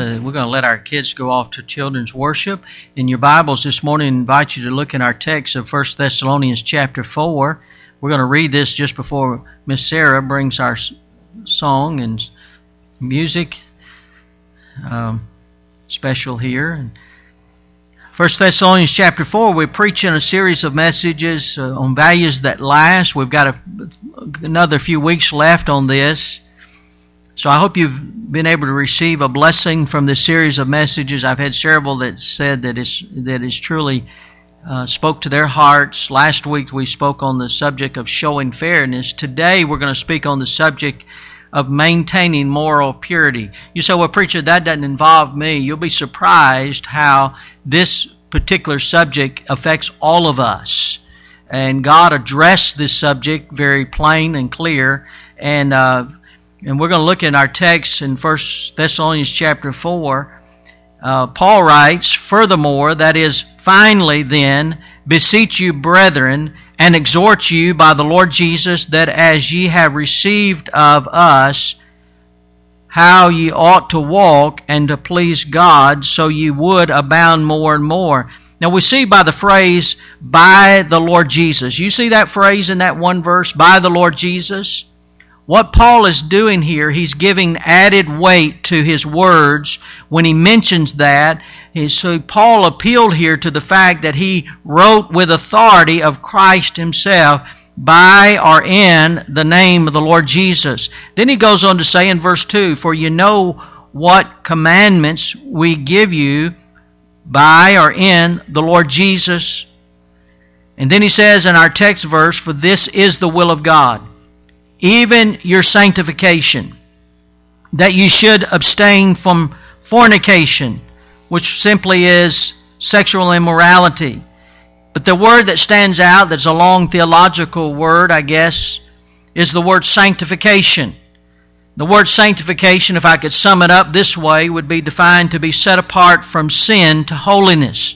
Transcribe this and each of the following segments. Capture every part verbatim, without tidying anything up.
to we're going to let our kids go off to children's worship. In your Bibles this morning, I invite you to look in our text of First Thessalonians chapter four. We're going to read this just before Miss Sarah brings our song and music um, special here. First Thessalonians chapter four, we're preaching a series of messages uh, on values that last. We've got a, another few weeks left on this. So I hope you've been able to receive a blessing from this series of messages. I've had several that said that it's that it's truly uh, spoke to their hearts. Last week we spoke on the subject of showing fairness. Today we're going to speak on the subject of maintaining moral purity. You say, well, preacher, that doesn't involve me. You'll be surprised how this particular subject affects all of us. And God addressed this subject very plain and clear. And uh, and we're going to look in our text in First Thessalonians chapter four. Uh, Paul writes, furthermore, that is, finally then, beseech you, brethren, and exhort you by the Lord Jesus, that as ye have received of us, how ye ought to walk and to please God, so ye would abound more and more. Now we see by the phrase, by the Lord Jesus. You see that phrase in that one verse, by the Lord Jesus? What Paul is doing here, he's giving added weight to his words when he mentions that. So Paul appealed here to the fact that he wrote with authority of Christ himself, by or in the name of the Lord Jesus. Then he goes on to say in verse two, for you know what commandments we give you by or in the Lord Jesus. And then he says in our text verse, for this is the will of God, even your sanctification, that you should abstain from fornication, which simply is sexual immorality. But the word that stands out, that's a long theological word, I guess, is the word sanctification. The word sanctification, if I could sum it up this way, would be defined to be set apart from sin to holiness.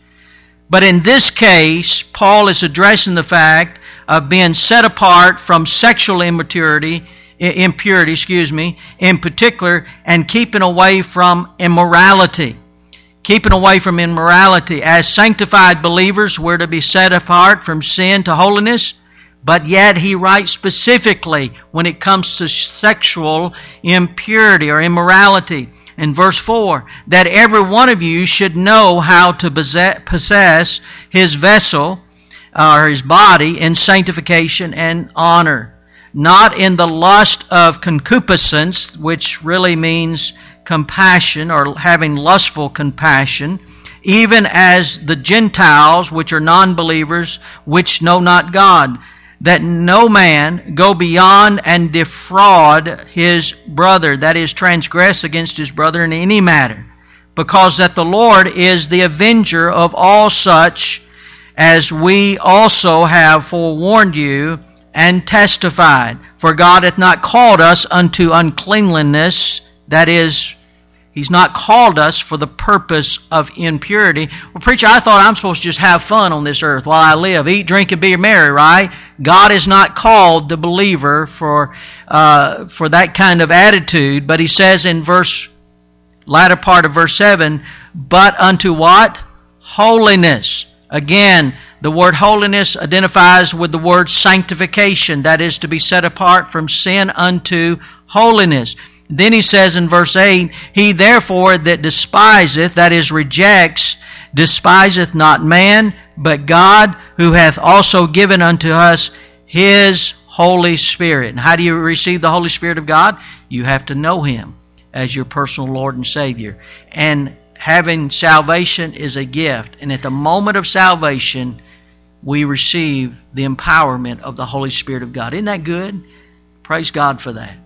But in this case, Paul is addressing the fact of being set apart from sexual immaturity, impurity, excuse me, in particular, and keeping away from immorality. Keeping away from immorality. As sanctified believers, we're to be set apart from sin to holiness, but yet he writes specifically when it comes to sexual impurity or immorality. In verse four, that every one of you should know how to possess his vessel, or his body, in sanctification and honor, not in the lust of concupiscence, which really means compassion or having lustful compassion, even as the Gentiles, which are non-believers, which know not God, that no man go beyond and defraud his brother, that is, transgress against his brother in any matter, because that the Lord is the avenger of all such, as we also have forewarned you and testified. For God hath not called us unto uncleanliness, that is, He's not called us for the purpose of impurity. Well, preacher, I thought I'm supposed to just have fun on this earth while I live. Eat, drink, and be merry, right? God has not called the believer for uh, for that kind of attitude. But He says in verse, latter part of verse seven, but unto what? Holiness. Again, the word holiness identifies with the word sanctification. That is, to be set apart from sin unto holiness. Then he says in verse eight, he therefore that despiseth, that is, rejects, despiseth not man, but God, who hath also given unto us His Holy Spirit. And how do you receive the Holy Spirit of God? You have to know Him as your personal Lord and Savior. And having salvation is a gift. And at the moment of salvation, we receive the empowerment of the Holy Spirit of God. Isn't that good? Praise God for that.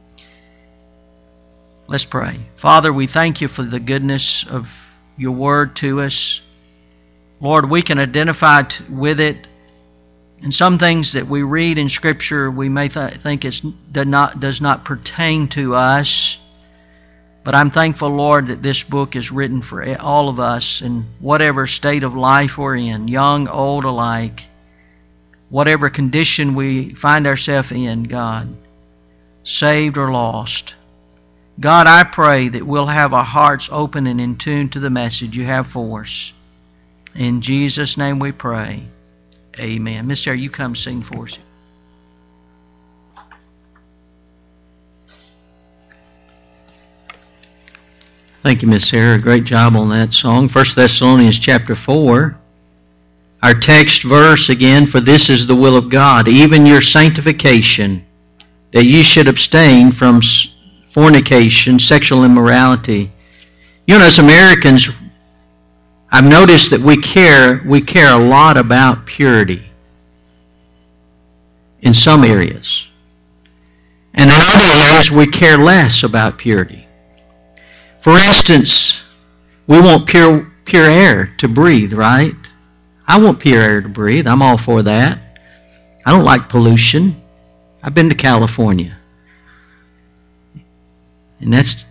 Let's pray. Father, we thank You for the goodness of Your Word to us. Lord, we can identify t- with it. And some things that we read in Scripture, we may th- think it does not, does not pertain to us. But I'm thankful, Lord, that this book is written for all of us in whatever state of life we're in, young, old alike, whatever condition we find ourselves in, God, saved or lost. God, I pray that we'll have our hearts open and in tune to the message you have for us. In Jesus' name we pray. Amen. Miss Sarah, you come sing for us. Thank you, Miss Sarah. Great job on that song. First Thessalonians chapter four. Our text verse again, for this is the will of God, even your sanctification, that you should abstain from fornication, sexual immorality. You know, as Americans, I've noticed that we care, we care a lot about purity in some areas. And in other areas, we care less about purity. For instance, we want pure pure air to breathe, right? I want pure air to breathe. I'm all for that. I don't like pollution. I've been to California. And that's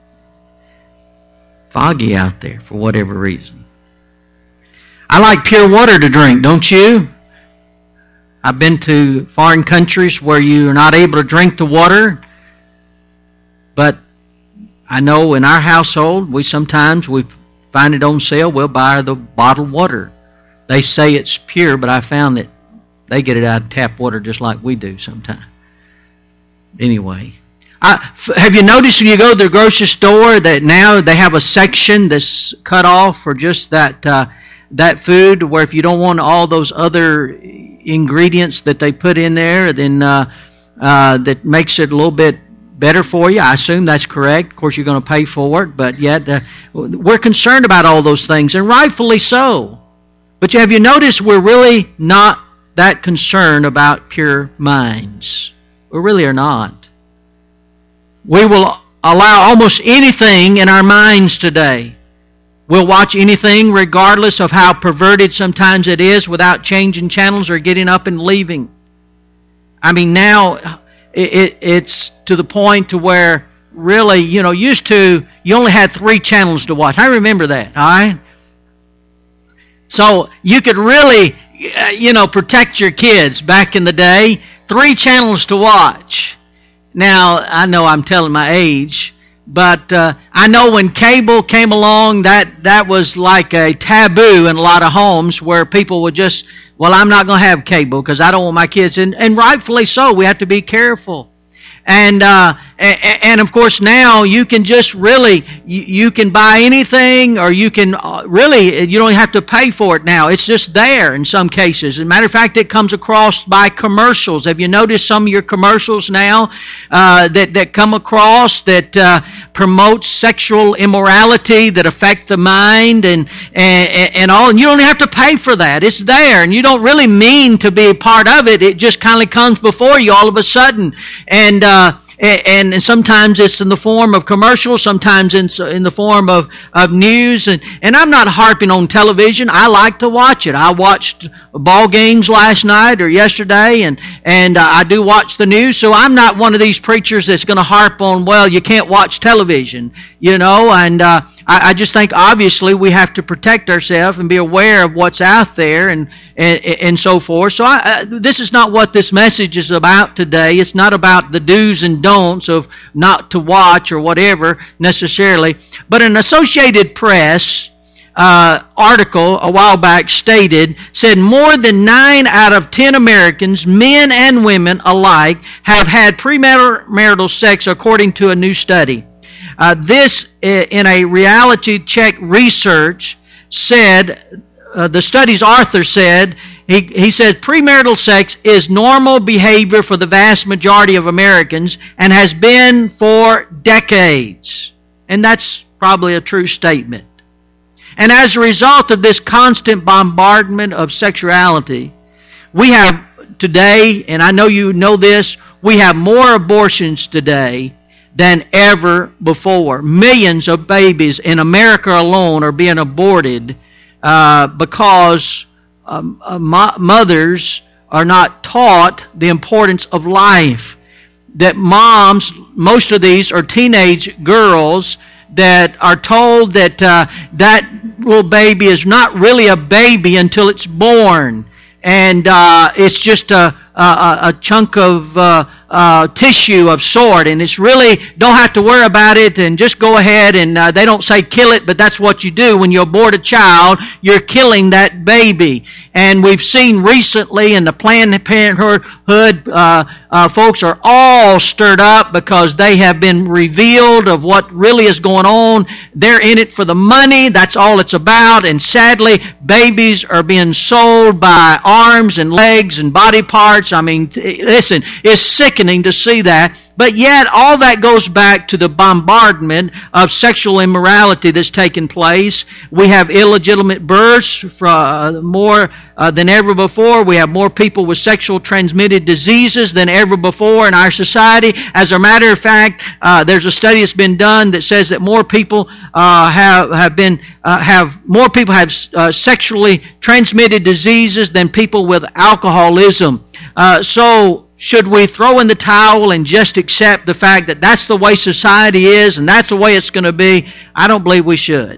foggy out there for whatever reason. I like pure water to drink, don't you? I've been to foreign countries where you are not able to drink the water, but I know in our household, we sometimes we find it on sale, we'll buy the bottled water. They say it's pure, but I found that they get it out of tap water just like we do sometimes. Anyway, I, have you noticed when you go to the grocery store that now they have a section that's cut off for just that uh, that food, where if you don't want all those other ingredients that they put in there, then uh, uh, that makes it a little bit better for you. I assume that's correct. Of course, you're going to pay for it, but yet uh, we're concerned about all those things, and rightfully so. But have you noticed we're really not that concerned about pure minds? We really are not. We will allow almost anything in our minds today. We'll watch anything regardless of how perverted sometimes it is without changing channels or getting up and leaving. I mean, now it, it, it's to the point to where really, you know, used to, you only had three channels to watch. I remember that, all right? So you could really, you know, protect your kids back in the day. Three channels to watch. Now, I know I'm telling my age, but uh, I know when cable came along, that, that was like a taboo in a lot of homes where people would just, well, I'm not going to have cable because I don't want my kids. And, and rightfully so, we have to be careful. And, uh, and, and of course now you can just really, you, you can buy anything, or you can uh, really, you don't have to pay for it now. It's just there in some cases. As a matter of fact, it comes across by commercials. Have you noticed some of your commercials now uh, that, that come across that uh, promote sexual immorality that affect the mind and, and, and all? And you don't have to pay for that. It's there, and you don't really mean to be a part of it. It just kind of comes before you all of a sudden. And, uh, Uh, and, and sometimes it's in the form of commercials, sometimes in, in the form of, of news. And, and I'm not harping on television. I like to watch it. I watched ball games last night or yesterday, and, and uh, I do watch the news. So I'm not one of these preachers that's going to harp on, well, you can't watch television, you know. And uh, I, I just think obviously we have to protect ourselves and be aware of what's out there and, and, and so forth. So I, uh, this is not what this message is about today. It's not about the do's and don'ts of not to watch or whatever necessarily. But an Associated Press uh, article a while back stated, said more than nine out of ten Americans, men and women alike, have had premarital sex according to a new study. Uh, this, in a reality check research, said, uh, the study's author said, He, he said premarital sex is normal behavior for the vast majority of Americans and has been for decades. And that's probably a true statement. And as a result of this constant bombardment of sexuality, we have today, and I know you know this, we have more abortions today than ever before. Millions of babies in America alone are being aborted uh, because Um, uh, mo- mothers are not taught the importance of life. That moms, most of these are teenage girls that are told that uh, that little baby is not really a baby until it's born, and uh, it's just a a, a chunk of uh, uh, tissue of sort, and it's really, don't have to worry about it, and just go ahead, and uh, they don't say kill it, but that's what you do. When you abort a child, you're killing that baby. And we've seen recently in the Planned Parenthood, uh, uh, folks are all stirred up because they have been revealed of what really is going on. They're in it for the money. That's all it's about. And sadly, babies are being sold by arms and legs and body parts. I mean, listen, it's sickening to see that. But yet, all that goes back to the bombardment of sexual immorality that's taken place. We have illegitimate births for, uh, more uh, than ever before. We have more people with sexual transmitted diseases than ever before in our society. As a matter of fact, uh, there's a study that's been done that says that more people uh, have have been uh, have more people have uh, sexually transmitted diseases than people with alcoholism. Uh, so. Should we throw in the towel and just accept the fact that that's the way society is and that's the way it's going to be? I don't believe we should.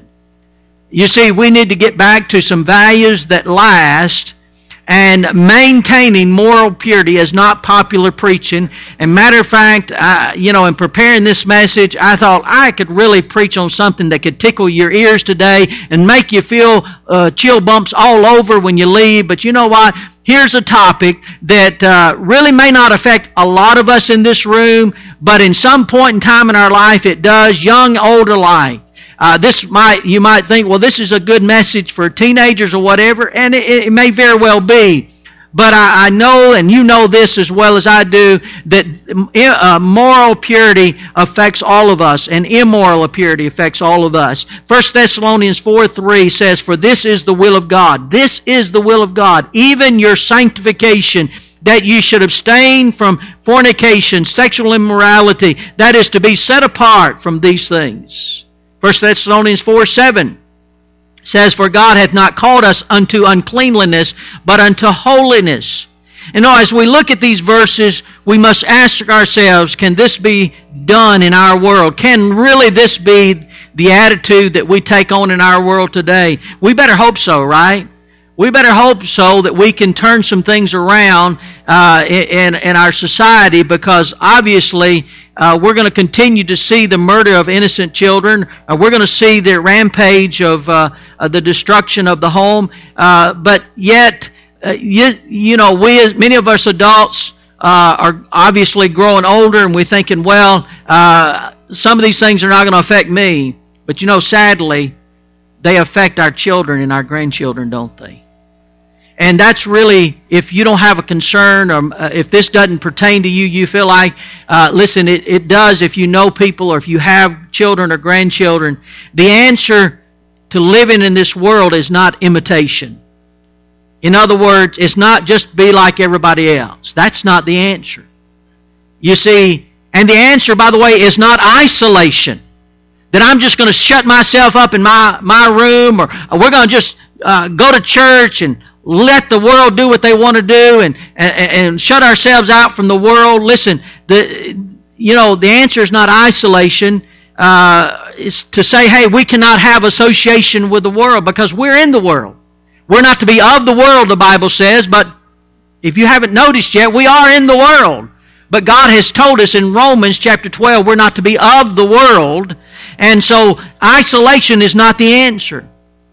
You see, we need to get back to some values that last, and maintaining moral purity is not popular preaching. And matter of fact, I, you know, in preparing this message, I thought I could really preach on something that could tickle your ears today and make you feel uh, chill bumps all over when you leave. But you know what? Here's a topic that uh, really may not affect a lot of us in this room, but in some point in time in our life it does, young, old alike. Uh, this might you might think, well, this is a good message for teenagers or whatever, and it, it may very well be. But I, I know, and you know this as well as I do, that uh, moral purity affects all of us, and immoral purity affects all of us. First Thessalonians four three says, "For this is the will of God." This is the will of God, even your sanctification, that you should abstain from fornication, sexual immorality, that is to be set apart from these things. First Thessalonians four seven says, "For God hath not called us unto uncleanliness, but unto holiness." And now, as we look at these verses, we must ask ourselves, can this be done in our world? Can really this be the attitude that we take on in our world today? We better hope so, right? We better hope so that we can turn some things around uh, in, in our society, because obviously uh, we're going to continue to see the murder of innocent children. Uh, we're going to see the rampage of uh, uh, the destruction of the home. Uh, but yet, uh, you, you know, we, as many of us adults, uh, are obviously growing older, and we're thinking, well, uh, some of these things are not going to affect me. But you know, sadly, they affect our children and our grandchildren, don't they? And that's really, if you don't have a concern, or uh, if this doesn't pertain to you, you feel like, uh, listen, it, it does if you know people, or if you have children or grandchildren. The answer to living in this world is not imitation. In other words, it's not just be like everybody else. That's not the answer. You see, and the answer, by the way, is not isolation. That I'm just going to shut myself up in my, my room, or we're going to just uh, go to church and let the world do what they want to do, and, and, and shut ourselves out from the world. Listen, the you know the answer is not isolation. Uh, it's to say, hey, we cannot have association with the world because we're in the world. We're not to be of the world, the Bible says, but if you haven't noticed yet, we are in the world. But God has told us in Romans chapter twelve, we're not to be of the world. And so isolation is not the answer.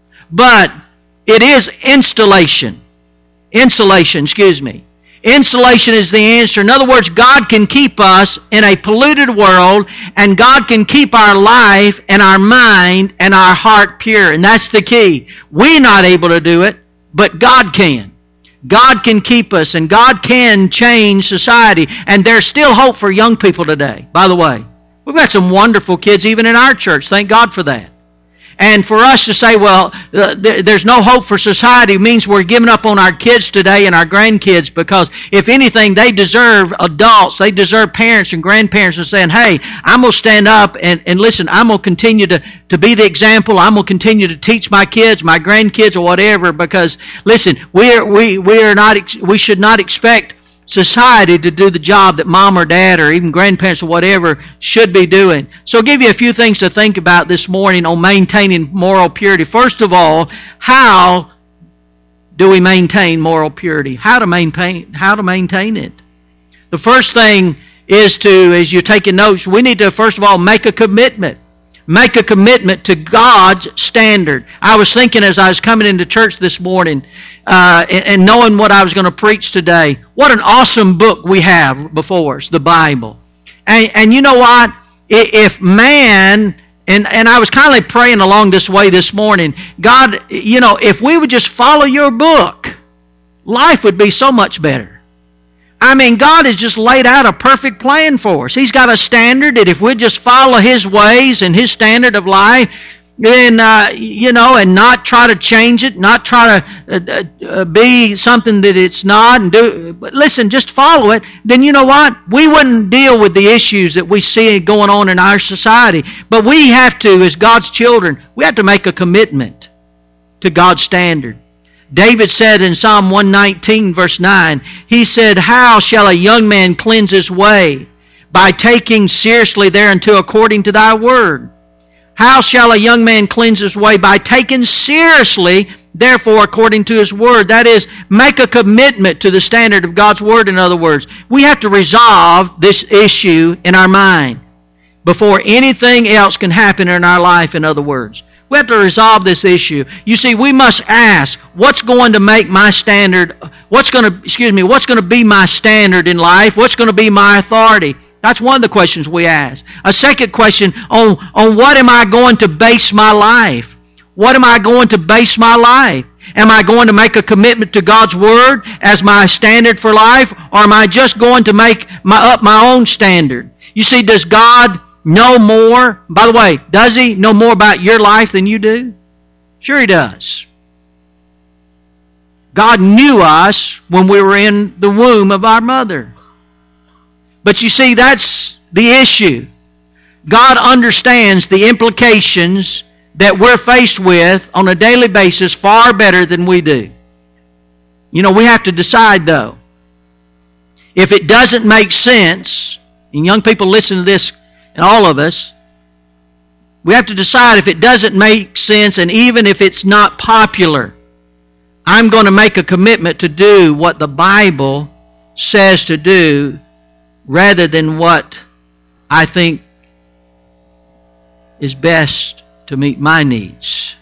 But it is installation. Insulation, excuse me. Insulation is the answer. In other words, God can keep us in a polluted world, and God can keep our life and our mind and our heart pure. And that's the key. We're not able to do it, but God can. God can keep us, and God can change society. And there's still hope for young people today, by the way. We've got some wonderful kids even in our church. Thank God for that. And for us to say, well, uh, th- there's no hope for society means we're giving up on our kids today and our grandkids, because if anything, they deserve adults. They deserve parents and grandparents and saying, hey, I'm going to stand up and, and listen, I'm going to continue to, to be the example. I'm going to continue to teach my kids, my grandkids, or whatever, because, listen, we're, we, we, are not, ex- we should not expect society to do the job that mom or dad or even grandparents or whatever should be doing. So I'll give you a few things to think about this morning on maintaining moral purity. First of all, how do we maintain moral purity? How to maintain how to maintain it? The first thing is to, as you're taking notes, we need to first of all make a commitment. Make a commitment to God's standard. I was thinking as I was coming into church this morning uh, and, and knowing what I was going to preach today, what an awesome book we have before us, the Bible. And, and you know what? If man, and, and I was kind of praying along this way this morning, God, you know, if we would just follow your book, life would be so much better. I mean, God has just laid out a perfect plan for us. He's got a standard that if we just follow His ways and His standard of life, then, uh, you know, and not try to change it, not try to uh, uh, be something that it's not, and do, but listen, just follow it, then you know what? We wouldn't deal with the issues that we see going on in our society. But we have to, as God's children, we have to make a commitment to God's standard. David said in Psalm one nineteen, verse nine, he said, "How shall a young man cleanse his way? By taking seriously thereunto according to thy word." How shall a young man cleanse his way? By taking seriously, therefore, according to his word. That is, make a commitment to the standard of God's word, in other words. We have to resolve this issue in our mind before anything else can happen in our life, in other words. We have to resolve this issue. You see, we must ask, what's going to make my standard, what's going to, excuse me, what's going to be my standard in life? What's going to be my authority? That's one of the questions we ask. A second question, on, on what am I going to base my life? What am I going to base my life? Am I going to make a commitment to God's Word as my standard for life? Or am I just going to make my, up my own standard? You see, does God know more? By the way, does He know more about your life than you do? Sure He does. God knew us when we were in the womb of our mother. But you see, that's the issue. God understands the implications that we're faced with on a daily basis far better than we do. You know, we have to decide, though. If it doesn't make sense, and young people listen to this, and all of us, we have to decide if it doesn't make sense, and even if it's not popular, I'm going to make a commitment to do what the Bible says to do rather than what I think is best to meet my needs.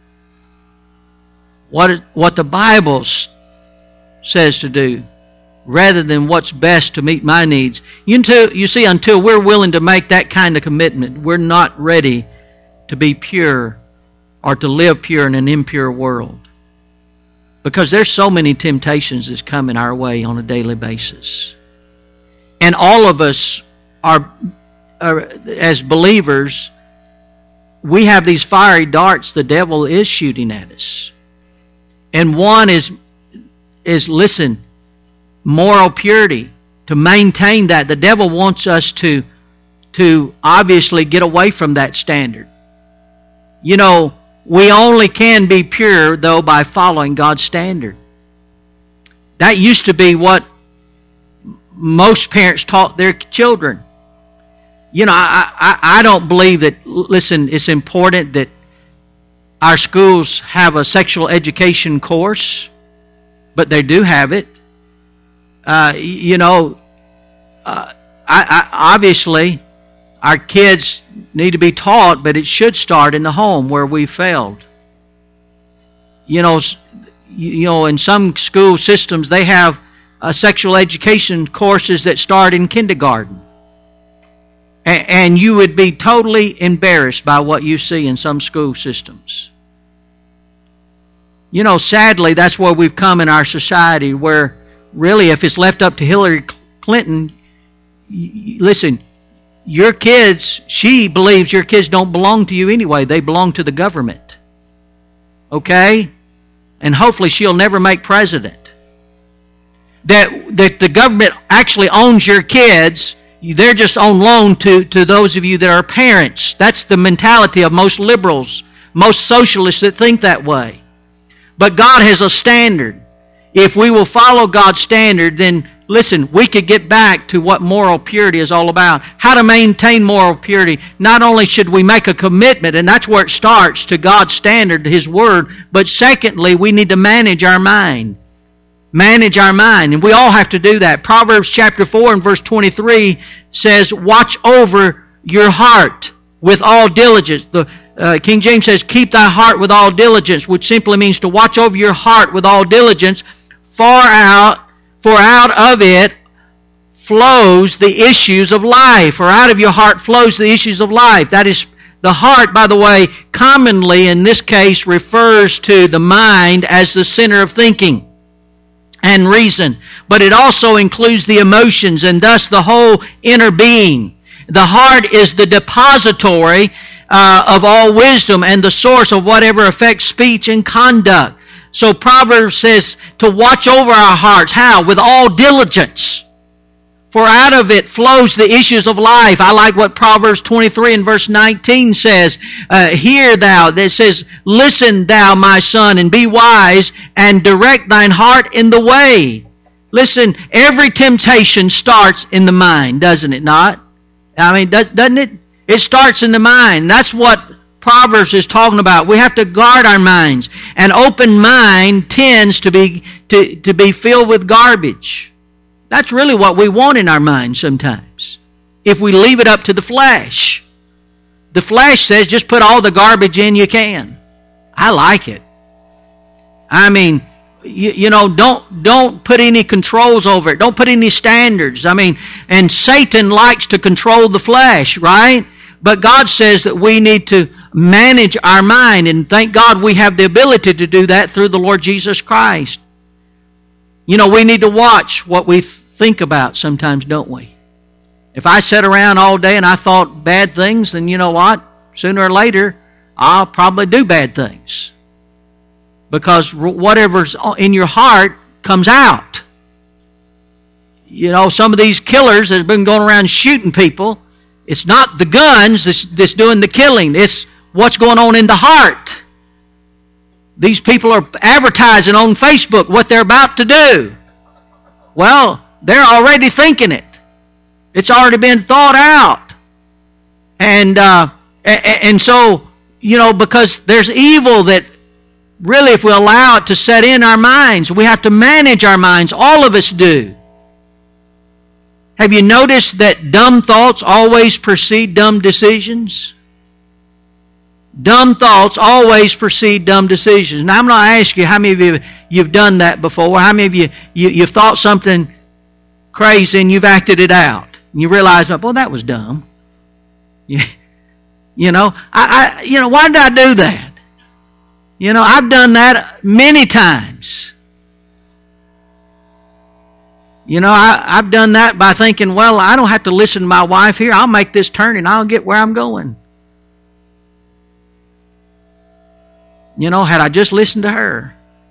What, what the Bible says to do rather than what's best to meet my needs. You, until, you see, until we're willing to make that kind of commitment, we're not ready to be pure or to live pure in an impure world. Because there's so many temptations that's coming our way on a daily basis. And all of us are, are, as believers, we have these fiery darts the devil is shooting at us. And one is, is listen, moral purity. To maintain that. The devil wants us to, to obviously get away from that standard. You know, we only can be pure, though, by following God's standard. That used to be what most parents taught their children. You know, I, I, I don't believe that, listen, it's important that our schools have a sexual education course, but they do have it. Uh, you know, uh, I, I, obviously, our kids need to be taught, but it should start in the home where we failed. You know, you know, in some school systems, they have uh, sexual education courses that start in kindergarten. A- and you would be totally embarrassed by what you see in some school systems. You know, sadly, that's where we've come in our society, where really, if it's left up to Hillary Clinton, listen, your kids, she believes your kids don't belong to you anyway. They belong to the government. Okay? And hopefully she'll never make president. That, that the government actually owns your kids. They're just on loan to, to those of you that are parents. That's the mentality of most liberals, most socialists that think that way. But God has a standard. If we will follow God's standard, then listen, we could get back to what moral purity is all about. How to maintain moral purity. Not only should we make a commitment, and that's where it starts, to God's standard, to His Word, but secondly, we need to manage our mind. manage our mind. And we all have to do that. Proverbs chapter four and verse twenty-three says, watch over your heart with all diligence. The uh, King James says, keep thy heart with all diligence, which simply means to watch over your heart with all diligence. Far out, for out of it flows the issues of life, or out of your heart flows the issues of life. That is, the heart, by the way, commonly in this case refers to the mind as the center of thinking and reason. But it also includes the emotions and thus the whole inner being. The heart is the depository uh, of all wisdom and the source of whatever affects speech and conduct. So Proverbs says to watch over our hearts. How? With all diligence. For out of it flows the issues of life. I like what Proverbs twenty-three and verse nineteen says. Uh, Hear thou, that says, listen thou, my son, and be wise, and direct thine heart in the way. Listen, every temptation starts in the mind, doesn't it not? I mean, doesn't it? It starts in the mind. That's what Proverbs is talking about. We have to guard our minds. An open mind tends to be to, to be filled with garbage. That's really what we want in our minds sometimes, if we leave it up to the flesh. The flesh says just put all the garbage in you can. I like it. I mean, you, you know, don't don't put any controls over it. Don't put any standards. I mean, and Satan likes to control the flesh, right? But God says that we need to manage our mind, and thank God we have the ability to do that through the Lord Jesus Christ. You know, we need to watch what we think about sometimes, don't we? If I sat around all day and I thought bad things, then you know what? Sooner or later, I'll probably do bad things. Because whatever's in your heart comes out. You know, some of these killers that have been going around shooting people, it's not the guns that's, that's doing the killing. It's what's going on in the heart. These people are advertising on Facebook what they're about to do. Well, they're already thinking it. It's already been thought out. And uh, and so, you know, because there's evil that really, if we allow it to set in our minds, we have to manage our minds. All of us do. Have you noticed that dumb thoughts always precede dumb decisions? Dumb thoughts always precede dumb decisions. Now, I'm not asking you how many of you you've done that before. How many of you, you you've thought something crazy and you've acted it out. And you realize, well, that was dumb. You, you know, I, I, you know, why did I do that? You know, I've done that many times. You know, I, I've done that by thinking, well, I don't have to listen to my wife here. I'll make this turn and I'll get where I'm going. You know, had I just listened to her.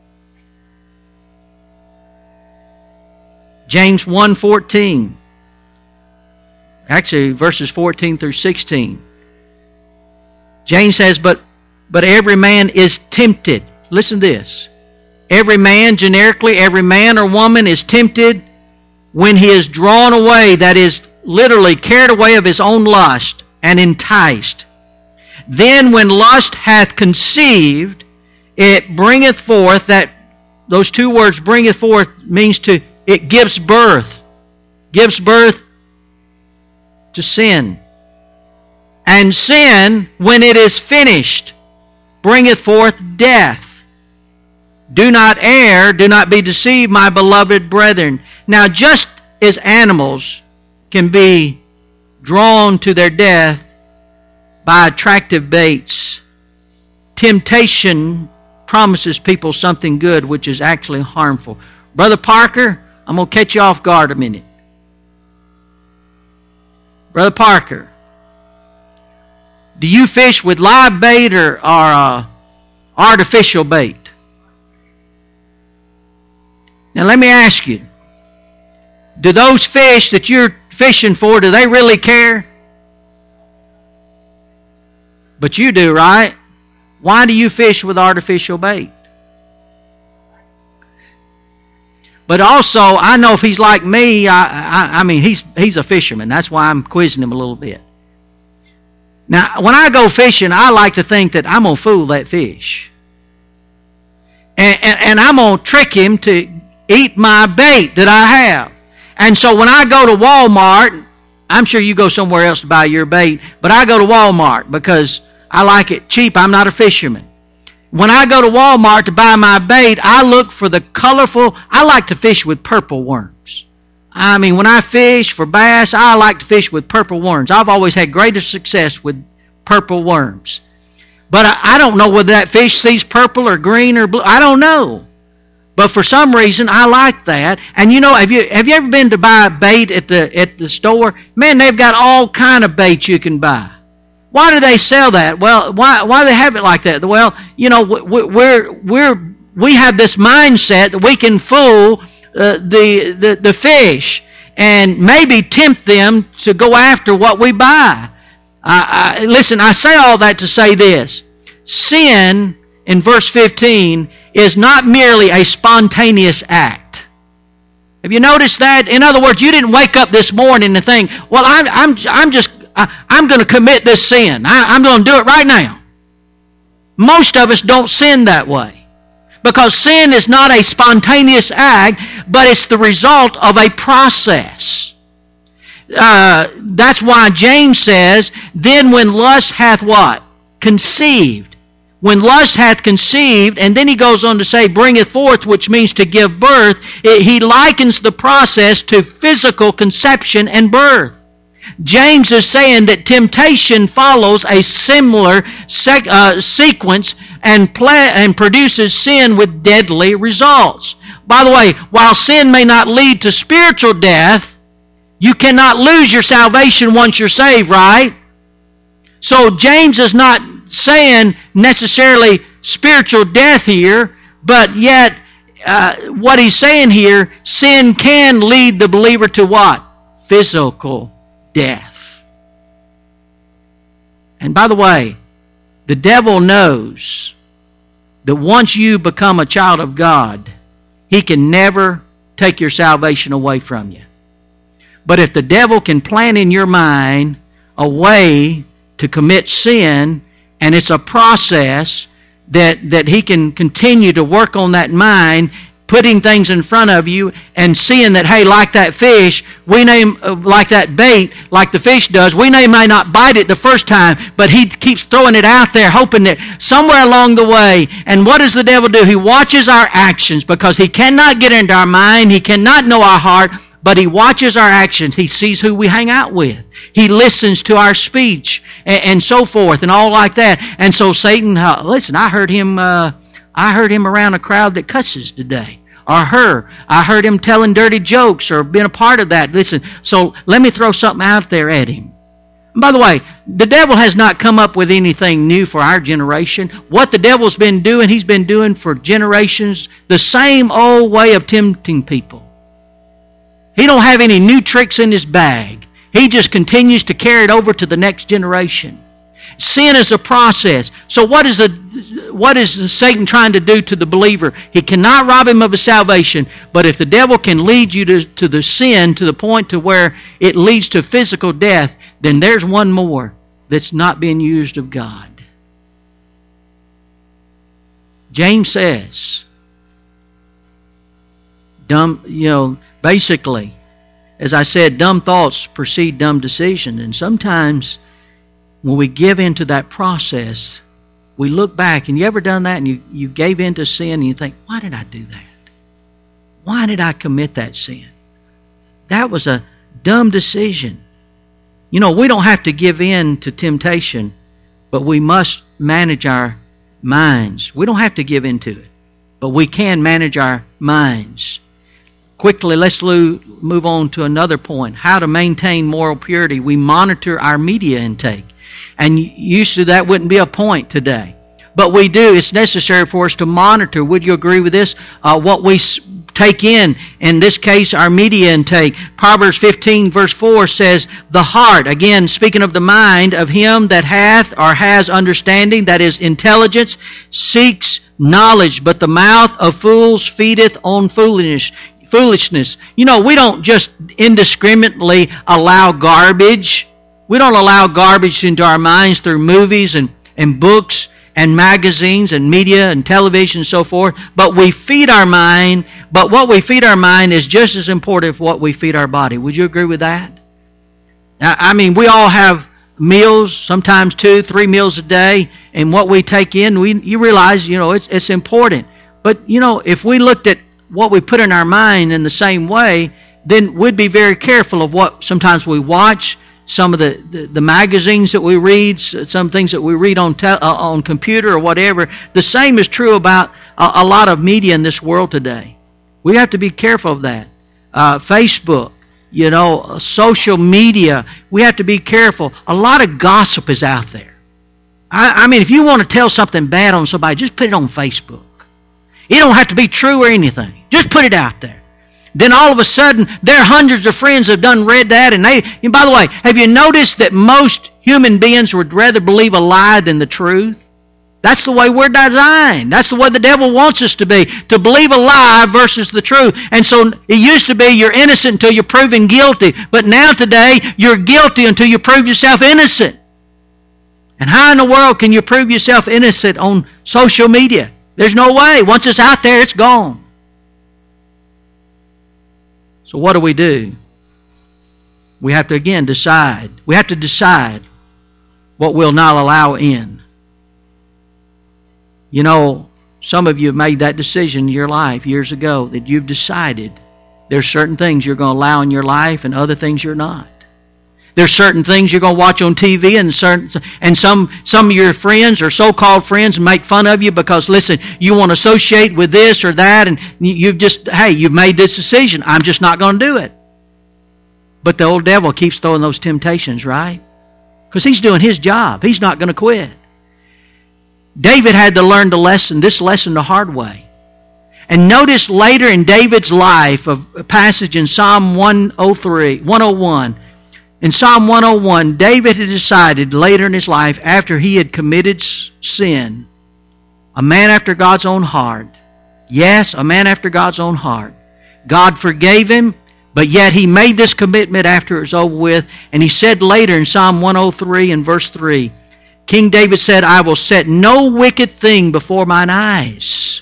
James one fourteen. Actually, verses fourteen through sixteen. James says, but, but every man is tempted. Listen to this. Every man, generically, every man or woman is tempted when he is drawn away, that is, literally carried away of his own lust and enticed. Then when lust hath conceived, it bringeth forth, that those two words, bringeth forth, means to, it gives birth. Gives birth to sin. And sin, when it is finished, bringeth forth death. Do not err, do not be deceived, my beloved brethren. Now, just as animals can be drawn to their death by attractive baits, temptation promises people something good which is actually harmful. Brother Parker, I'm going to catch you off guard a minute. Brother Parker, do you fish with live bait or, or uh, artificial bait? Now let me ask you, do those fish that you're fishing for, do they really care? But you do, right? Why do you fish with artificial bait? But also, I know if he's like me, I, I, I mean, he's he's a fisherman. That's why I'm quizzing him a little bit. Now, when I go fishing, I like to think that I'm going to fool that fish. And, and, and I'm going to trick him to eat my bait that I have. And so when I go to Walmart, I'm sure you go somewhere else to buy your bait, but I go to Walmart because I like it cheap. I'm not a fisherman. When I go to Walmart to buy my bait, I look for the colorful, I like to fish with purple worms. I mean, when I fish for bass, I like to fish with purple worms. I've always had greater success with purple worms. But I, I don't know whether that fish sees purple or green or blue. I don't know. But for some reason, I like that. And you know, have you have you ever been to buy bait at the at the store? Man, they've got all kind of bait you can buy. Why do they sell that? Well, why why do they have it like that? Well, you know, we're we're we have this mindset that we can fool uh, the, the the fish and maybe tempt them to go after what we buy. I, I, listen, I say all that to say this: sin in verse fifteen is not merely a spontaneous act. Have you noticed that? In other words, you didn't wake up this morning and think, "Well, I'm I'm I'm just I, I'm going to commit this sin. I, I'm going to do it right now." Most of us don't sin that way, because sin is not a spontaneous act, but it's the result of a process. Uh, that's why James says, "Then when lust hath" what? Conceived. When lust hath conceived, and then he goes on to say, "bringeth forth," which means to give birth. He likens the process to physical conception and birth. James is saying that temptation follows a similar sec- uh, sequence and, play- and produces sin with deadly results. By the way, while sin may not lead to spiritual death, you cannot lose your salvation once you're saved, right? So James is not saying necessarily spiritual death here, but yet uh, what he's saying here, sin can lead the believer to what? Physical death. And by the way, the devil knows that once you become a child of God, he can never take your salvation away from you. But if the devil can plant in your mind a way to commit sin, and it's a process that, that he can continue to work on that mind, putting things in front of you and seeing that, hey, like that fish, we name uh, like that bait, like the fish does, we may, may not bite it the first time, but he keeps throwing it out there, hoping that somewhere along the way. And what does the devil do? He watches our actions, because he cannot get into our mind, he cannot know our heart, but he watches our actions. He sees who we hang out with. He listens to our speech and, and so forth and all like that. And so Satan, uh, listen, I heard him uh, I heard him around a crowd that cusses today. Or her. I heard him telling dirty jokes or being a part of that. Listen, so let me throw something out there at him. And by the way, the devil has not come up with anything new for our generation. What the devil's been doing, he's been doing for generations, the same old way of tempting people. He don't have any new tricks in his bag. He just continues to carry it over to the next generation. Sin is a process. So what is, a, what is Satan trying to do to the believer? He cannot rob him of his salvation, but if the devil can lead you to, to the sin to the point to where it leads to physical death, then there's one more that's not being used of God. James says, dumb, you know, basically, as I said, dumb thoughts precede dumb decisions. And sometimes when we give into that process, we look back, and you ever done that, and you, you gave into sin, and you think, why did I do that? Why did I commit that sin? That was a dumb decision. You know, we don't have to give in to temptation, but we must manage our minds. We don't have to give into it, but we can manage our minds. Quickly, let's move on to another point. How to maintain moral purity. We monitor our media intake. And usually that wouldn't be a point today. But we do. It's necessary for us to monitor. Would you agree with this? Uh, what we take in, in this case, our media intake. Proverbs fifteen verse four says, the heart, again, speaking of the mind, of him that hath or has understanding, that is intelligence, seeks knowledge, but the mouth of fools feedeth on foolishness. Foolishness. You know, we don't just indiscriminately allow garbage. We don't allow garbage into our minds through movies and, and books and magazines and media and television and so forth. But we feed our mind But what we feed our mind is just as important as what we feed our body. Would you agree with that? Now, I mean, we all have meals, sometimes two, three meals a day, and what we take in, we you realize, you know, it's it's important. But, you know, if we looked at what we put in our mind in the same way, then we'd be very careful of what sometimes we watch, some of the, the, the magazines that we read, some things that we read on te- uh, on computer or whatever. The same is true about a, a lot of media in this world today. We have to be careful of that. Uh, Facebook, you know, social media, we have to be careful. A lot of gossip is out there. I, I mean, if you want to tell something bad on somebody, just put it on Facebook. It don't have to be true or anything. Just put it out there. Then all of a sudden, there are hundreds of friends that have done read that. And they, and by the way, have you noticed that most human beings would rather believe a lie than the truth? That's the way we're designed. That's the way the devil wants us to be, to believe a lie versus the truth. And so it used to be you're innocent until you're proven guilty. But now today, you're guilty until you prove yourself innocent. And how in the world can you prove yourself innocent on social media? There's no way. Once it's out there, it's gone. So what do we do? We have to, again, decide. We have to decide what we'll not allow in. You know, some of you have made that decision in your life years ago that you've decided there's certain things you're going to allow in your life and other things you're not. There's certain things you're going to watch on T V, and certain and some some of your friends or so-called friends make fun of you because, listen, you want to associate with this or that, and you've just, hey, you've made this decision. I'm just not going to do it. But the old devil keeps throwing those temptations, right? Because he's doing his job. He's not going to quit. David had to learn the lesson, this lesson the hard way. And notice later in David's life, a passage in Psalm one oh three, one oh one. In Psalm one oh one, David had decided later in his life, after he had committed sin, a man after God's own heart, yes, a man after God's own heart, God forgave him, but yet he made this commitment after it was over with, and he said later in Psalm one oh three and verse three, King David said, I will set no wicked thing before mine eyes.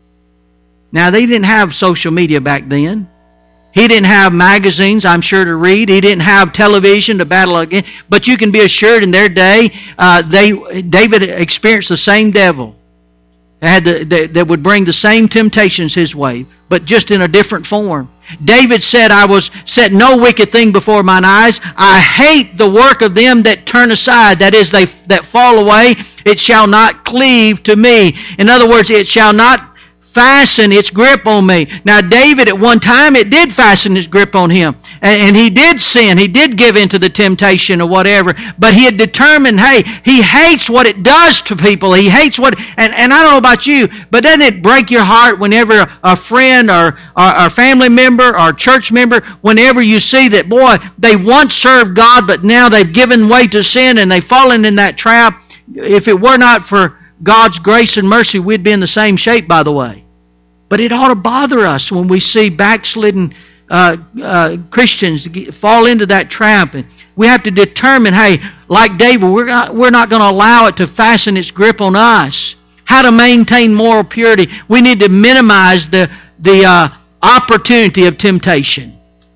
Now, they didn't have social media back then. He didn't have magazines, I'm sure, to read. He didn't have television to battle against. But you can be assured in their day, uh, they David experienced the same devil. Had the, the, that would bring the same temptations his way, but just in a different form. David said, I was set no wicked thing before mine eyes. I hate the work of them that turn aside. That is, they that fall away. It shall not cleave to me. In other words, it shall not fasten its grip on me. Now, David, at one time, it did fasten its grip on him. And, and he did sin. He did give in to the temptation or whatever. But he had determined, hey, he hates what it does to people. He hates what... And, and I don't know about you, but doesn't it break your heart whenever a friend or, or, or family member or church member, whenever you see that, boy, they once served God, but now they've given way to sin and they've fallen in that trap. If it were not for God's grace and mercy, we'd be in the same shape, by the way. But it ought to bother us when we see backslidden uh, uh, Christians fall into that trap. And we have to determine, hey, like David, we're not, we're not going to allow it to fasten its grip on us. How to maintain moral purity. We need to minimize the, the uh, opportunity of temptation.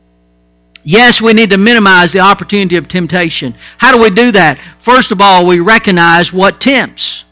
Yes, we need to minimize the opportunity of temptation. How do we do that? First of all, we recognize what tempts.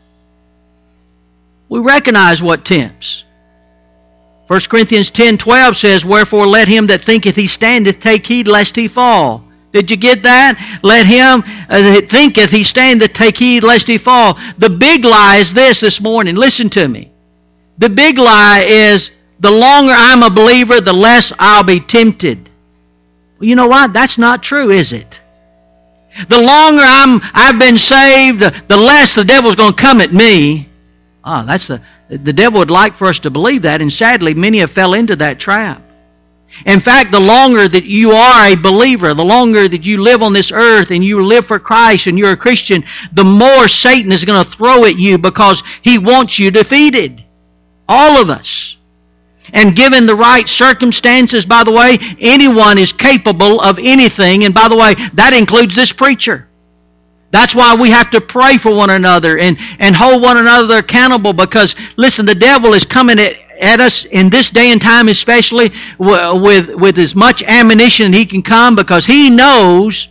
We recognize what tempts. First Corinthians ten twelve says, wherefore let him that thinketh he standeth take heed lest he fall. Did you get that? Let him that thinketh he standeth take heed lest he fall. The big lie is this this morning. Listen to me. The big lie is the longer I'm a believer, the less I'll be tempted. Well, you know what? That's not true, is it? The longer I'm, I've been saved, the, the less the devil's going to come at me. Ah, oh, that's the... The devil would like for us to believe that, and sadly, many have fell into that trap. In fact, the longer that you are a believer, the longer that you live on this earth and you live for Christ and you're a Christian, the more Satan is going to throw at you because he wants you defeated. All of us. And given the right circumstances, by the way, anyone is capable of anything. And by the way, that includes this preacher. That's why we have to pray for one another and, and hold one another accountable because, listen, the devil is coming at at us in this day and time, especially with, with as much ammunition he can come, because he knows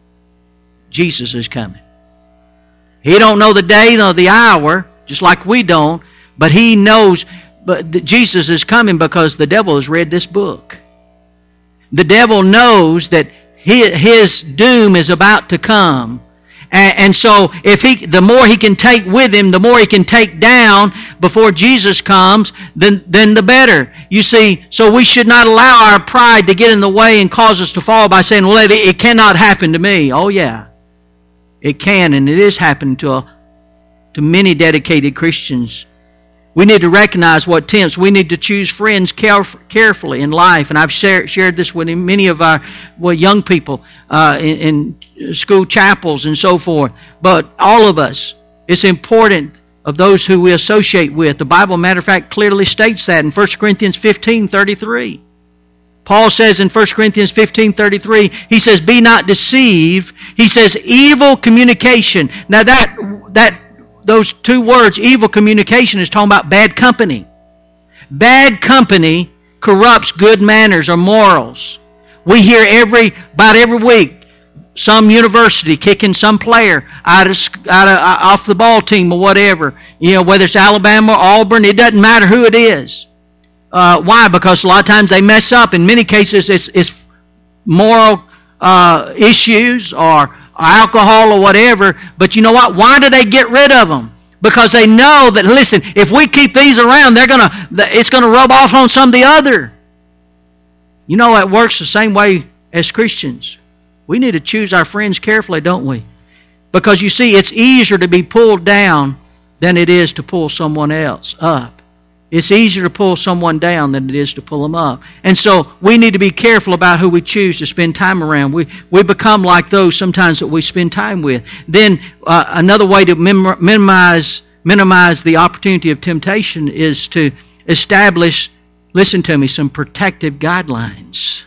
Jesus is coming. He don't know the day nor the hour, just like we don't, but he knows but Jesus is coming because the devil has read this book. The devil knows that his doom is about to come. And so if he, the more he can take with him, the more he can take down before Jesus comes, then, then the better. You see, so we should not allow our pride to get in the way and cause us to fall by saying, well, it, it cannot happen to me. Oh, yeah. It can, and it is happening to, a, to many dedicated Christians. We need to recognize what tempts. We need to choose friends caref- carefully in life. And I've share, shared this with many of our well, young people uh, in, in school chapels and so forth. But all of us, it's important of those who we associate with. The Bible, matter of fact, clearly states that in First Corinthians fifteen thirty-three. Paul says in First Corinthians fifteen thirty-three, he says, be not deceived. He says, evil communication. Now that that those two words, evil communication, is talking about bad company. Bad company corrupts good manners or morals. We hear every about every week some university kicking some player out of out of off the ball team or whatever. You know, whether it's Alabama or Auburn, it doesn't matter who it is. Uh, why? Because a lot of times they mess up. In many cases, it's, it's moral uh, issues or alcohol or whatever. But you know what? Why do they get rid of them? Because they know that, listen, if we keep these around, they're gonna it's going to rub off on some of the other. You know, it works the same way as Christians. We need to choose our friends carefully, don't we? Because you see, it's easier to be pulled down than it is to pull someone else up. It's easier to pull someone down than it is to pull them up. And so we need to be careful about who we choose to spend time around. We we become like those sometimes that we spend time with. Then uh, another way to minimize minimize the opportunity of temptation is to establish, listen to me, some protective guidelines.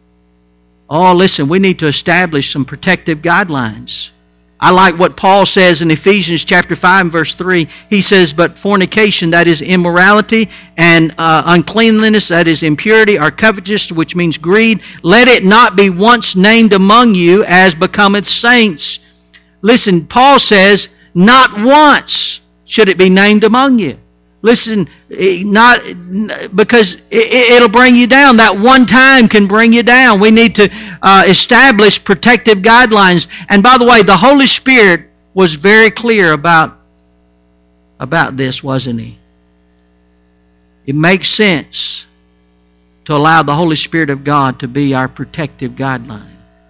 Oh, listen, we need to establish some protective guidelines. I like what Paul says in Ephesians chapter five and verse three. He says, but fornication, that is immorality, and uh, uncleanliness, that is impurity, or covetousness, which means greed, let it not be once named among you as becometh saints. Listen, Paul says, not once should it be named among you. Listen, not because it'll bring you down. That one time can bring you down. We need to uh, establish protective guidelines. And by the way, the Holy Spirit was very clear about, about this, wasn't He? It makes sense to allow the Holy Spirit of God to be our protective guideline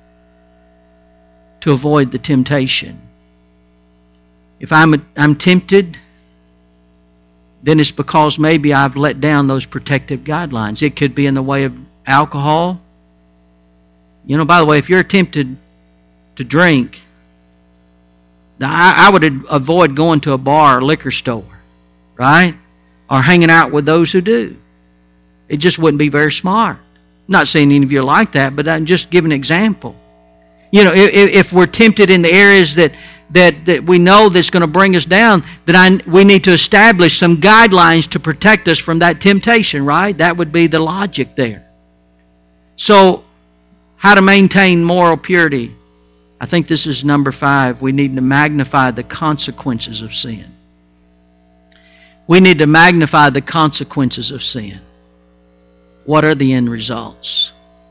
to avoid the temptation. If I'm I'm tempted, then it's because maybe I've let down those protective guidelines. It could be in the way of alcohol. You know, by the way, if you're tempted to drink, I, I would avoid going to a bar or liquor store, right? Or hanging out with those who do. It just wouldn't be very smart. I'm not saying any of you are like that, but I'm just giving an example. You know, if, if we're tempted in the areas that That, that we know that's going to bring us down, then I, we need to establish some guidelines to protect us from that temptation, right? That would be the logic there. So, how to maintain moral purity? I think this is number five. We need to magnify the consequences of sin. We need to magnify the consequences of sin. What are the end results?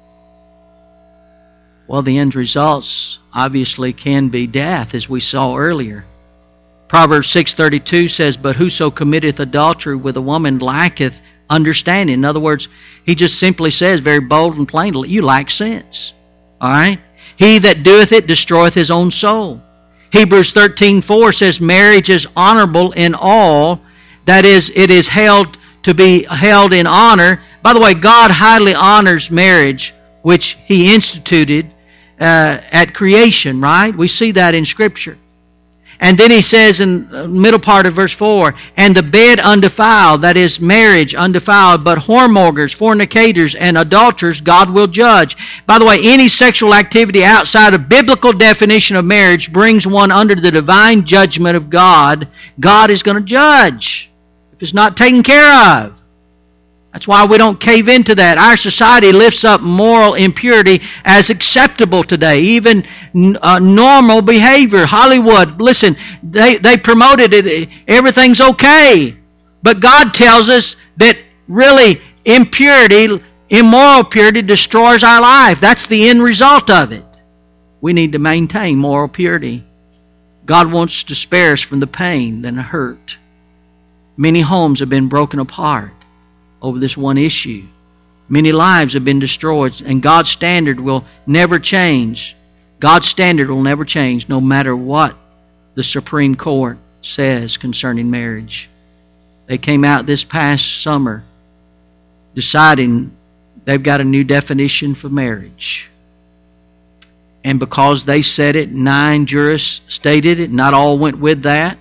Well, the end results obviously can be death, as we saw earlier. Proverbs six thirty-two says, but whoso committeth adultery with a woman lacketh understanding. In other words, he just simply says very bold and plainly, you lack sense. All right? He that doeth it destroyeth his own soul. Hebrews thirteen four says, marriage is honorable in all. That is, it is held to be held in honor. By the way, God highly honors marriage, which He instituted Uh, at creation, right? We see that in Scripture. And then He says in the middle part of verse four, and the bed undefiled, that is marriage undefiled, but whoremongers, fornicators, and adulterers God will judge. By the way, any sexual activity outside of biblical definition of marriage brings one under the divine judgment of God. God is going to judge if it's not taken care of. That's why we don't cave into that. Our society lifts up moral impurity as acceptable today, even uh, normal behavior. Hollywood, listen, they, they promoted it. Everything's okay. But God tells us that really impurity, immoral purity destroys our life. That's the end result of it. We need to maintain moral purity. God wants to spare us from the pain and the hurt. Many homes have been broken apart over this one issue. Many lives have been destroyed, and God's standard will never change. God's standard will never change no matter what the Supreme Court says concerning marriage. They came out this past summer deciding they've got a new definition for marriage. And because they said it, nine jurists stated it, not all went with that,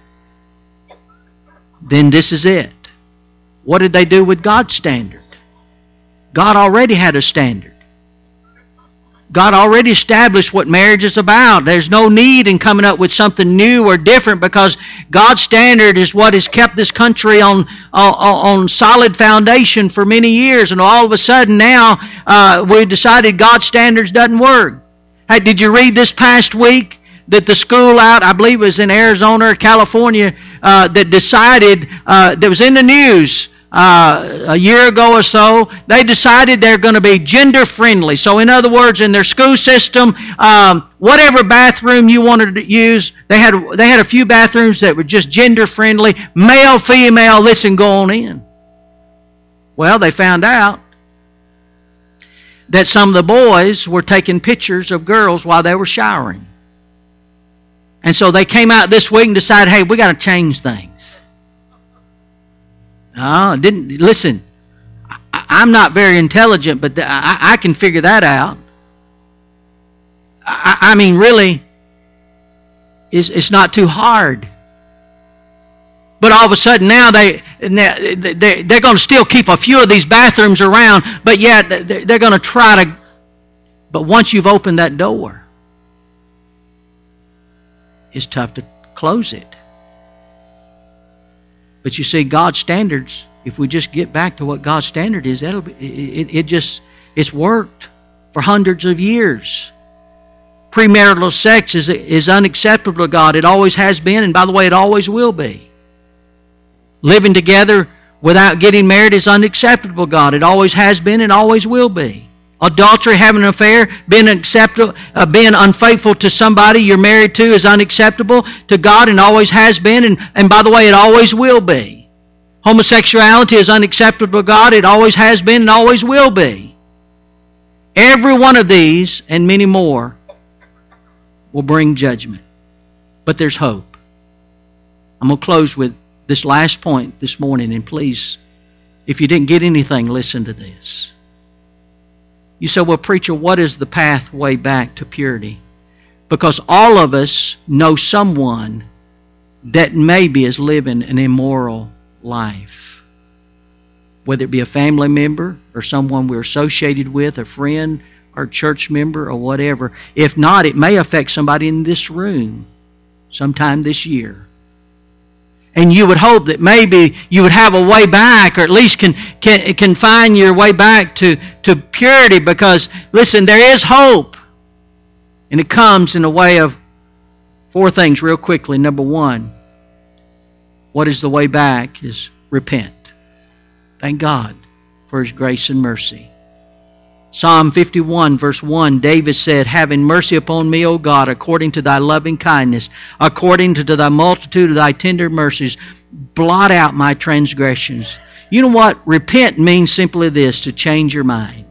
then this is it. What did they do with God's standard? God already had a standard. God already established what marriage is about. There's no need in coming up with something new or different, because God's standard is what has kept this country on on, on solid foundation for many years. And all of a sudden now uh, we decided God's standards doesn't work. Hey, did you read this past week that the school out, I believe it was in Arizona or California, uh, that decided, uh, that was in the news uh, a year ago or so, they decided they're going to be gender friendly. So in other words, in their school system, um, whatever bathroom you wanted to use, they had they had a few bathrooms that were just gender friendly, male, female, listen, go on in. Well, they found out that some of the boys were taking pictures of girls while they were showering. And so they came out this week and decided, hey, we got to change things. No, didn't listen. I, I'm not very intelligent, but I, I can figure that out. I, I mean, really, it's, it's not too hard. But all of a sudden now they, they, they're going to still keep a few of these bathrooms around, but yet they're going to try to. But once you've opened that door, it's tough to close it. But you see, God's standards, if we just get back to what God's standard is, that'll be, it, it just, it's worked for hundreds of years. Premarital sex is, is unacceptable to God. It always has been, and by the way, it always will be. Living together without getting married is unacceptable to God. It always has been and always will be. Adultery, having an affair, being acceptable, uh, being unfaithful to somebody you're married to is unacceptable to God and always has been, and, and by the way, it always will be. Homosexuality is unacceptable to God. It always has been and always will be. Every one of these and many more will bring judgment. But there's hope. I'm going to close with this last point this morning, and please, if you didn't get anything, listen to this. You say, well, preacher, what is the pathway back to purity? Because all of us know someone that maybe is living an immoral life. Whether it be a family member or someone we're associated with, a friend or church member or whatever. If not, it may affect somebody in this room sometime this year. And you would hope that maybe you would have a way back, or at least can can can find your way back to, to purity, because, listen, there is hope. And it comes in the way of four things real quickly. Number one, what is the way back is repent. Thank God for His grace and mercy. Psalm fifty-one, verse one, David said, having mercy upon me, O God, according to thy loving kindness, according to thy multitude of thy tender mercies, blot out my transgressions. You know what? Repent means simply this, to change your mind.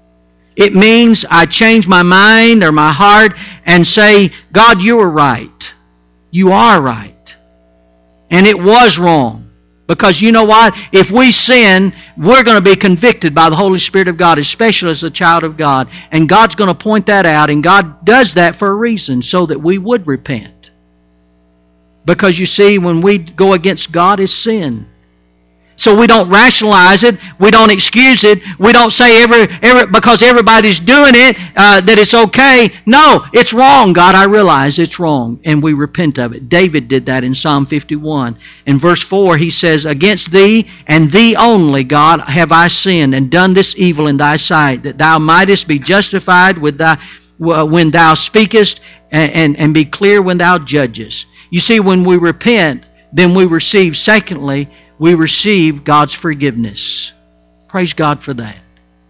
It means I change my mind or my heart and say, God, you were right. You are right. And it was wrong. Because you know what? If we sin, we're going to be convicted by the Holy Spirit of God, especially as a child of God. And God's going to point that out, and God does that for a reason, so that we would repent. Because you see, when we go against God, it's sin. So we don't rationalize it. We don't excuse it. We don't say every, every because everybody's doing it uh, that it's okay. No, it's wrong. God, I realize it's wrong. And we repent of it. David did that in Psalm fifty-one. In verse four, he says, against thee and thee only, God, have I sinned and done this evil in thy sight, that thou mightest be justified with thy, when thou speakest and, and, and be clear when thou judgest. You see, when we repent, then we receive, secondly, we receive God's forgiveness. Praise God for that.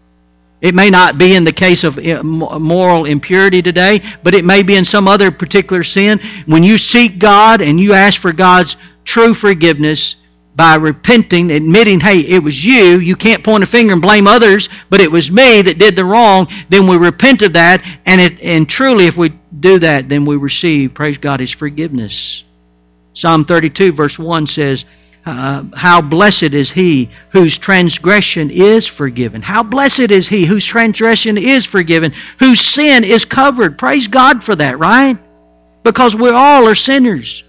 It may not be in the case of moral impurity today, but it may be in some other particular sin. When you seek God and you ask for God's true forgiveness by repenting, admitting, hey, it was you, you can't point a finger and blame others, but it was me that did the wrong, then we repent of that, and, it, and truly if we do that, then we receive, praise God, His forgiveness. Psalm thirty-two verse one says, Uh, how blessed is he whose transgression is forgiven. How blessed is he whose transgression is forgiven, whose sin is covered. Praise God for that, right? Because we all are sinners.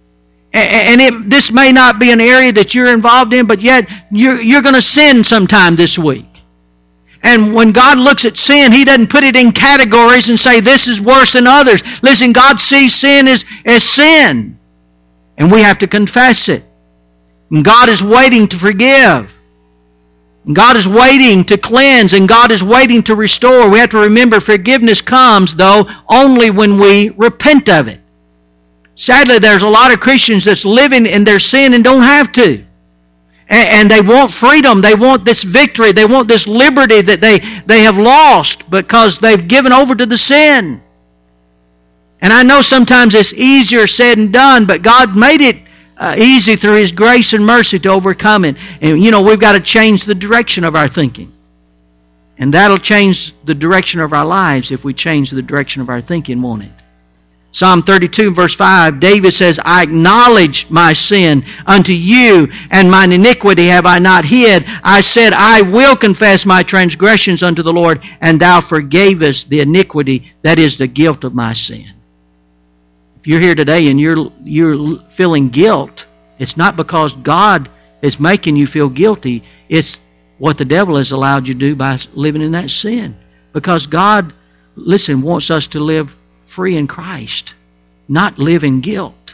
And it, this may not be an area that you're involved in, but yet you're, you're going to sin sometime this week. And when God looks at sin, He doesn't put it in categories and say this is worse than others. Listen, God sees sin as, as sin. And we have to confess it. And God is waiting to forgive. And God is waiting to cleanse. And God is waiting to restore. We have to remember forgiveness comes, though, only when we repent of it. Sadly, there's a lot of Christians that's living in their sin and don't have to. And, and they want freedom. They want this victory. They want this liberty that they, they have lost because they've given over to the sin. And I know sometimes it's easier said than done, but God made it Uh, easy through His grace and mercy to overcome it. And, you know, we've got to change the direction of our thinking. And that'll change the direction of our lives if we change the direction of our thinking, won't it? Psalm thirty-two, verse five, David says, I acknowledged my sin unto you, and mine iniquity have I not hid. I said, I will confess my transgressions unto the Lord, and thou forgavest the iniquity, that is the guilt of my sin. You're here today and you're you're feeling guilt, it's not because God is making you feel guilty. It's what the devil has allowed you to do by living in that sin. Because God, listen, wants us to live free in Christ, not live in guilt.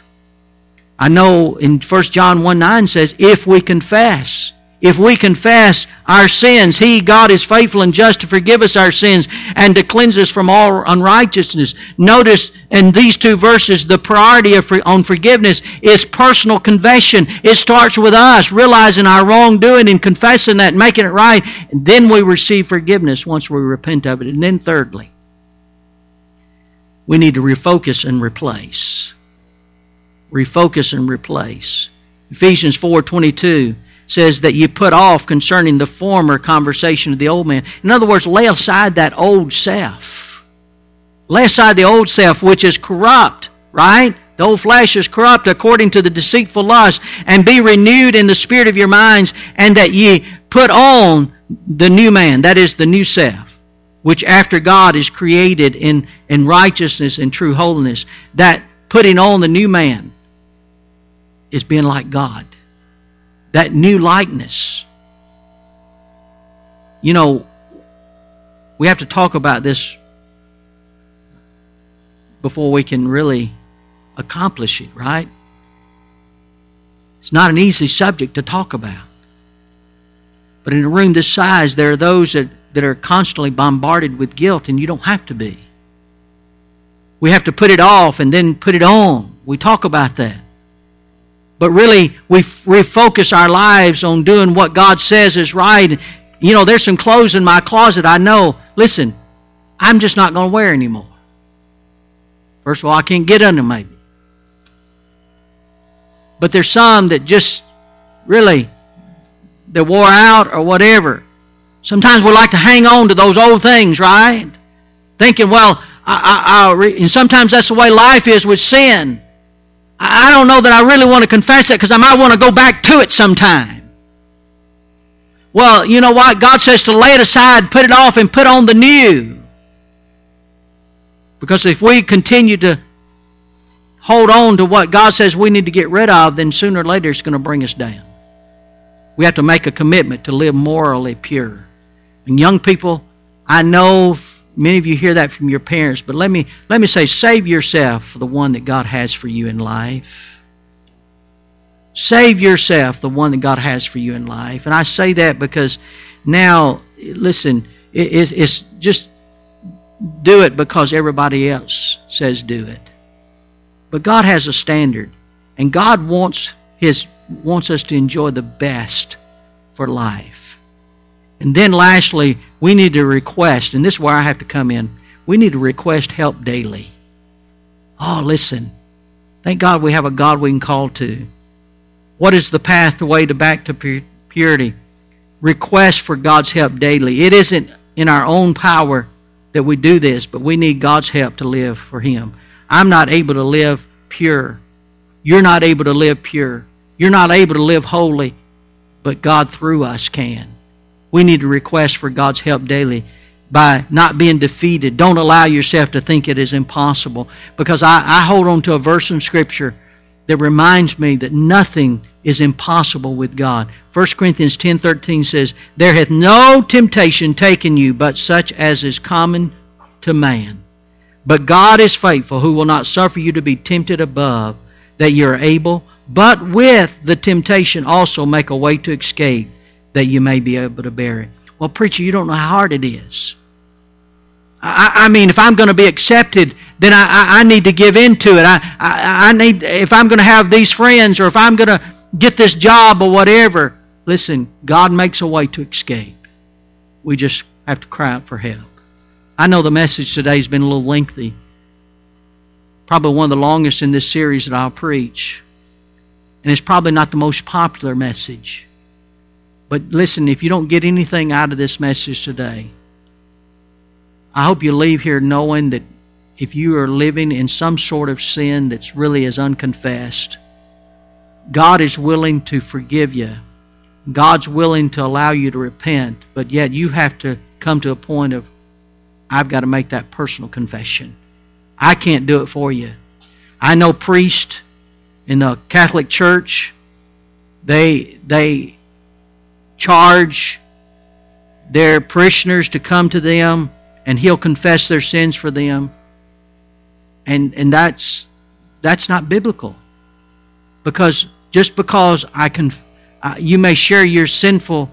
I know in First John one nine says, if we confess, if we confess our sins, He, God, is faithful and just to forgive us our sins and to cleanse us from all unrighteousness. Notice in these two verses, the priority of, on forgiveness is personal confession. It starts with us realizing our wrongdoing and confessing that and making it right. And then we receive forgiveness once we repent of it. And then thirdly, we need to refocus and replace. Refocus and replace. Ephesians four twenty-two says that you put off concerning the former conversation of the old man. In other words, lay aside that old self. Lay aside the old self, which is corrupt, right? The old flesh is corrupt according to the deceitful lust, and be renewed in the spirit of your minds, and that ye put on the new man, that is the new self, which after God is created in, in righteousness and true holiness. That putting on the new man is being like God. That new likeness. You know, we have to talk about this before we can really accomplish it, right? It's not an easy subject to talk about. But in a room this size, there are those that, that are constantly bombarded with guilt, and you don't have to be. We have to put it off and then put it on. We talk about that. But really, we refocus our lives on doing what God says is right. You know, there's some clothes in my closet I know, listen, I'm just not going to wear anymore. First of all, I can't get under them maybe. But there's some that just really, they wore out or whatever. Sometimes we like to hang on to those old things, right? Thinking, well, I, I, I, and sometimes that's the way life is with sin. I don't know that I really want to confess it because I might want to go back to it sometime. Well, you know what? God says to lay it aside, put it off, and put on the new. Because if we continue to hold on to what God says we need to get rid of, then sooner or later it's going to bring us down. We have to make a commitment to live morally pure. And young people, I know many of you hear that from your parents, but let me let me say, save yourself for the one that God has for you in life. Save yourself the one that God has for you in life. And I say that because now, listen, it, it's just do it because everybody else says do it. But God has a standard, and God wants His wants us to enjoy the best for life. And then lastly, we need to request, and this is where I have to come in, we need to request help daily. Oh, listen, thank God we have a God we can call to. What is the pathway to back to purity? Request for God's help daily. It isn't in our own power that we do this, but we need God's help to live for Him. I'm not able to live pure. You're not able to live pure. You're not able to live holy, but God through us can. We need to request for God's help daily by not being defeated. Don't allow yourself to think it is impossible, because I, I hold on to a verse in Scripture that reminds me that nothing is impossible with God. First Corinthians ten thirteen says, "There hath no temptation taken you but such as is common to man. But God is faithful, who will not suffer you to be tempted above that you are able, but with the temptation also make a way to escape, that you may be able to bear it." Well, preacher, you don't know how hard it is. I, I mean, if I'm going to be accepted, then I, I, I need to give in to it. I, I, I need, if I'm going to have these friends, or if I'm going to get this job or whatever, listen, God makes a way to escape. We just have to cry out for help. I know the message today has been a little lengthy. Probably one of the longest in this series that I'll preach. And it's probably not the most popular message. But listen, if you don't get anything out of this message today, I hope you leave here knowing that if you are living in some sort of sin that's really is unconfessed, God is willing to forgive you. God's willing to allow you to repent, but yet you have to come to a point of, I've got to make that personal confession. I can't do it for you. I know priests in the Catholic Church, they they charge their parishioners to come to them, and he'll confess their sins for them. And and that's that's not biblical. Because just because I can, uh, you may share your sinful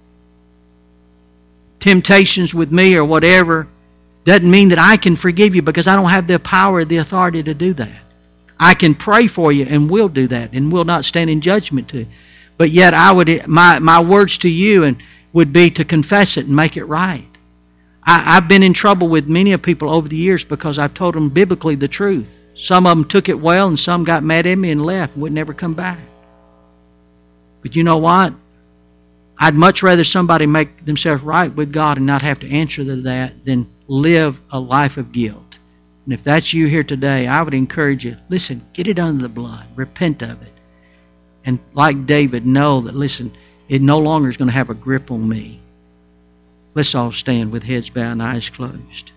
temptations with me or whatever, doesn't mean that I can forgive you, because I don't have the power or the authority to do that. I can pray for you and will do that, and will not stand in judgment to you. But yet I would, my, my words to you and would be to confess it and make it right. I, I've been in trouble with many of people over the years because I've told them biblically the truth. Some of them took it well, and some got mad at me and left and would never come back. But you know what? I'd much rather somebody make themselves right with God and not have to answer to that than live a life of guilt. And if that's you here today, I would encourage you, listen, get it under the blood. Repent of it. And like David, know that, listen, it no longer is going to have a grip on me. Let's all stand with heads bowed and eyes closed.